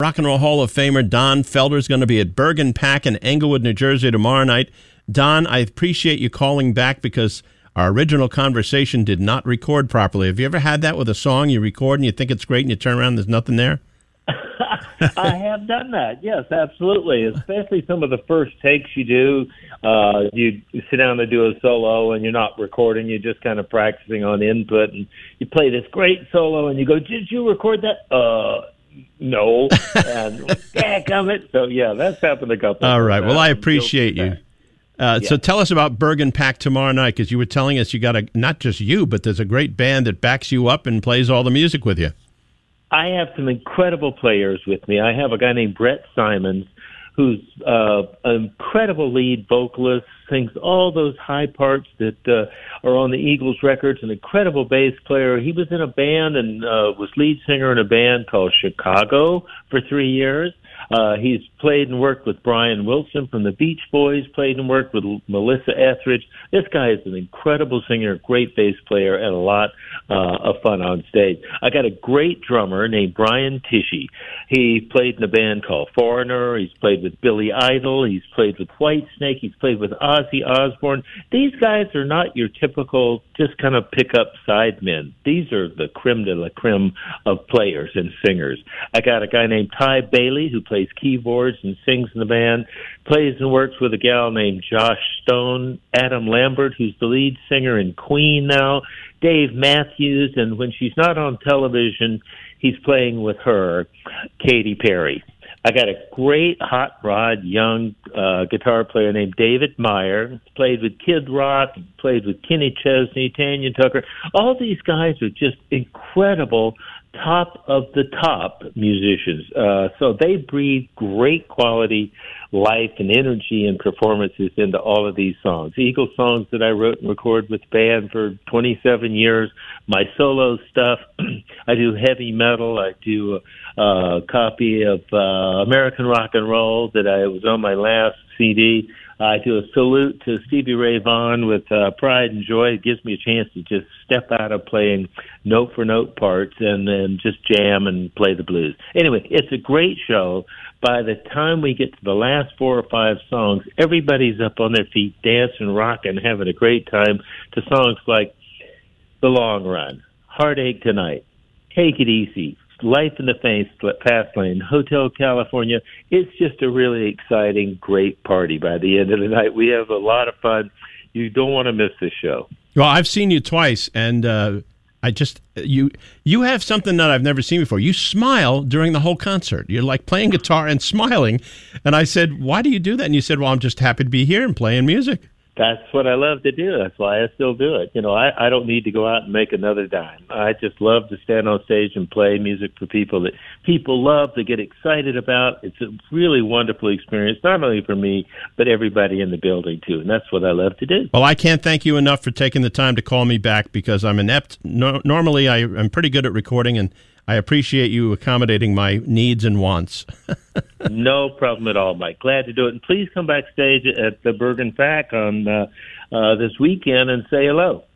Rock and Roll Hall of Famer Don Felder is going to be at Bergen Pack in Englewood, New Jersey tomorrow night. Don, I appreciate you calling back because our original conversation did not record properly. Have you ever had that with a song you record and you think it's great and you turn around and there's nothing there? I have done that, yes, absolutely. Especially some of the first takes you do. You sit down to do a solo and you're not recording, you're just kind of practicing on input, and you play this great solo and you go, did you record that? No. And dadgummit. So, yeah, that's happened a couple All of right. times. Well, I appreciate you. So tell us about Bergen Pack tomorrow night, because you were telling us you got not just you, but there's a great band that backs you up and plays all the music with you. I have some incredible players with me. I have a guy named Brett Simons, who's an incredible lead vocalist, sings all those high parts that are on the Eagles records, an incredible bass player. He was in a band and was lead singer in a band called Chicago for 3 years. He's played and worked with Brian Wilson from the Beach Boys, played and worked with Melissa Etheridge. This guy is an incredible singer, great bass player, and a lot of fun on stage. I got a great drummer named Brian Tishy. He played in a band called Foreigner. He's played with Billy Idol. He's played with Whitesnake. He's played with Ozzy Osbourne. These guys are not your typical just kind of pick-up sidemen. These are the creme de la creme of players and singers. I got a guy named Ty Bailey who plays keyboards and sings in the band, plays and works with a gal named Josh Stone, Adam Lambert, who's the lead singer in Queen now, Dave Matthews, and when she's not on television, he's playing with her, Katy Perry. I got a great hot rod young guitar player named David Meyer, played with Kid Rock, played with Kenny Chesney, Tanya Tucker. All these guys are just incredible top of the top musicians. So they breathe great quality life and energy and performances into all of these songs. Eagles songs that I wrote and recorded with the band for 27 years. My solo stuff, I do heavy metal. I do a copy of American Rock and Roll that I was on my last CD. I do a salute to Stevie Ray Vaughan with pride and joy. It gives me a chance to just step out of playing note-for-note parts and then just jam and play the blues. Anyway, it's a great show. By the time we get to the last 4 or 5 songs, everybody's up on their feet, dancing, rocking, having a great time to songs like The Long Run, Heartache Tonight, Take It Easy, Life in the Fast Lane, Hotel California. It's just a really exciting, great party by the end of the night. We have a lot of fun. You don't want to miss this show. Well, I've seen you twice, and you have something that I've never seen before. You smile during the whole concert. You're like playing guitar and smiling. And I said, why do you do that? And you said, well, I'm just happy to be here and playing music. That's what I love to do. That's why I still do it. You know, I don't need to go out and make another dime. I just love to stand on stage and play music for people that people love, they get excited about. It's a really wonderful experience, not only for me, but everybody in the building, too. And that's what I love to do. Well, I can't thank you enough for taking the time to call me back because I'm inept. Normally, I'm pretty good at recording, and I appreciate you accommodating my needs and wants. No problem at all, Mike. Glad to do it. And please come backstage at the Bergen Pack on this weekend and say hello.